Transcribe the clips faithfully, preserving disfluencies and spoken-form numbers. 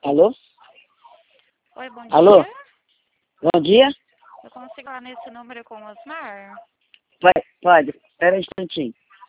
Alô? Oi, bom Alô? dia. Bom dia? Eu consigo falar nesse número com o Osmar? Pode, pode. Espera um instantinho.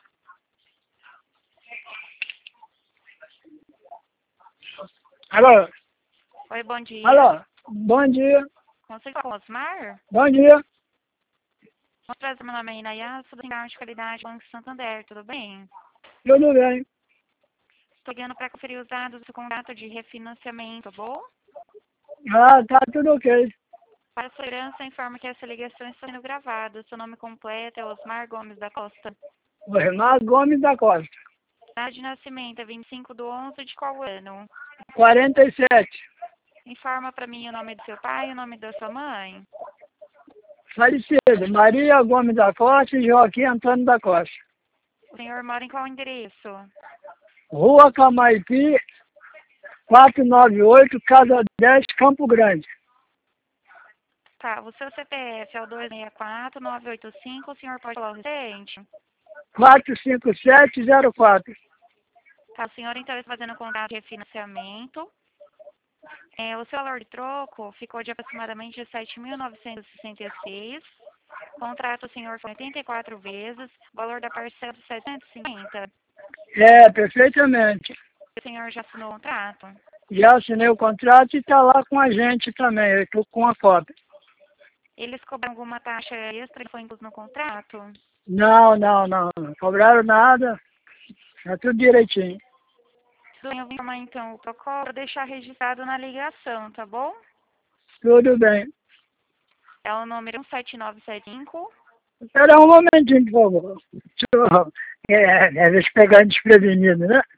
Alô? Oi, bom dia. Alô? Bom dia. Consigo falar com o Osmar? Bom dia. Vou trazer meu nome é Inaya, sou do Encargo de Qualidade do Banco Santander, tudo bem? Tudo bem. Estou ligando para conferir os dados do contrato de refinanciamento, tá bom? Ah, tá tudo ok. Para a segurança, informo que essa ligação está sendo gravada. Seu nome completo é Osmar Gomes da Costa. O Renato Gomes da Costa. Data de nascimento é vinte e cinco de onze de qual ano? quarenta e sete. Informa para mim o nome do seu pai e o nome da sua mãe. Falecido. Maria Gomes da Costa e Joaquim Antônio da Costa. O senhor mora em qual endereço? Rua Camaipi, quatrocentos e noventa e oito, Casa dez, Campo Grande. Tá, o seu C P F é o dois seis quatro nove oito cinco, o senhor pode falar o recente? quatro cinco sete zero quatro. Tá, o senhor então está fazendo um contrato de refinanciamento. É, o seu valor de troco ficou de aproximadamente sete mil novecentos e sessenta e seis. O contrato o senhor foi oitenta e quatro vezes, valor da parcela de setecentos e cinquenta. É, perfeitamente. O senhor já assinou o contrato? Já assinei o contrato e está lá com a gente também. Eu estou com a cópia. Eles cobraram alguma taxa extra que foi incluso no contrato? Não, não, não. Não cobraram nada. Está tudo direitinho. Tudo bem, eu vou informar então o protocolo para deixar registrado na ligação, tá bom? Tudo bem. É o número um sete nove sete cinco. Espera um momentinho, por favor. Deixa eu, é, é, deixa eu pegar desprevenido, né?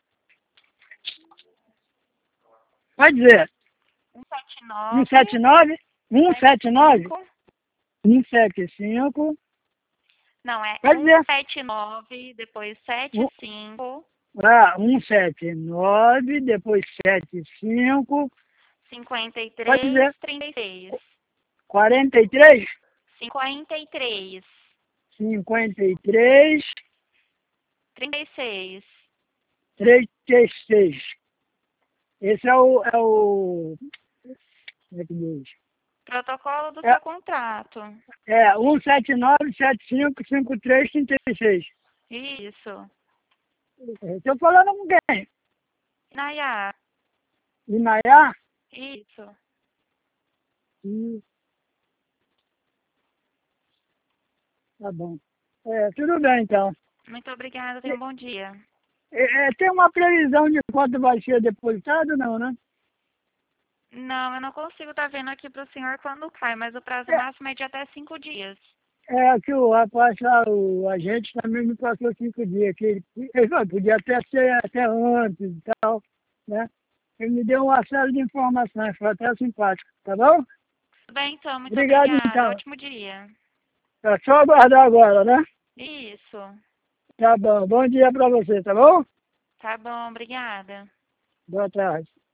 Pode dizer. um sete nove. um sete nove? um sete nove? um sete cinco. Não, é Pode dizer. um sete nove, depois setenta e cinco. Ah, um sete nove, depois setenta e cinco. cinquenta e Pode três, dizer. trinta e seis. quarenta e três? cinquenta e três, cinquenta e três, trinta e seis. trinta e seis. Esse é o, é o, como é que diz? Protocolo do É, seu contrato. é um sete nove sete cinco cinco três trinta e seis. Isso. Estou falando com quem? Nayá. Inaiá? Isso. Hum, tá bom. É, tudo bem, então. Muito obrigada, tenha um bom dia. É, é, tem uma previsão de quanto vai ser depositado, não, né? Não, eu não consigo estar vendo aqui para o senhor quando cai, mas o prazo É, máximo é de até cinco dias. é que o rapaz lá, o agente também me passou cinco dias, que ele, ele falou, podia até ser até antes e tal, né? Ele me deu uma série de informações, foi até simpático, tá bom? Tudo bem, então, muito Obrigado, obrigada. então. Ótimo dia. É só aguardar agora, né? Isso. Tá bom. Bom dia pra você, tá bom? Tá bom, obrigada. Boa tarde.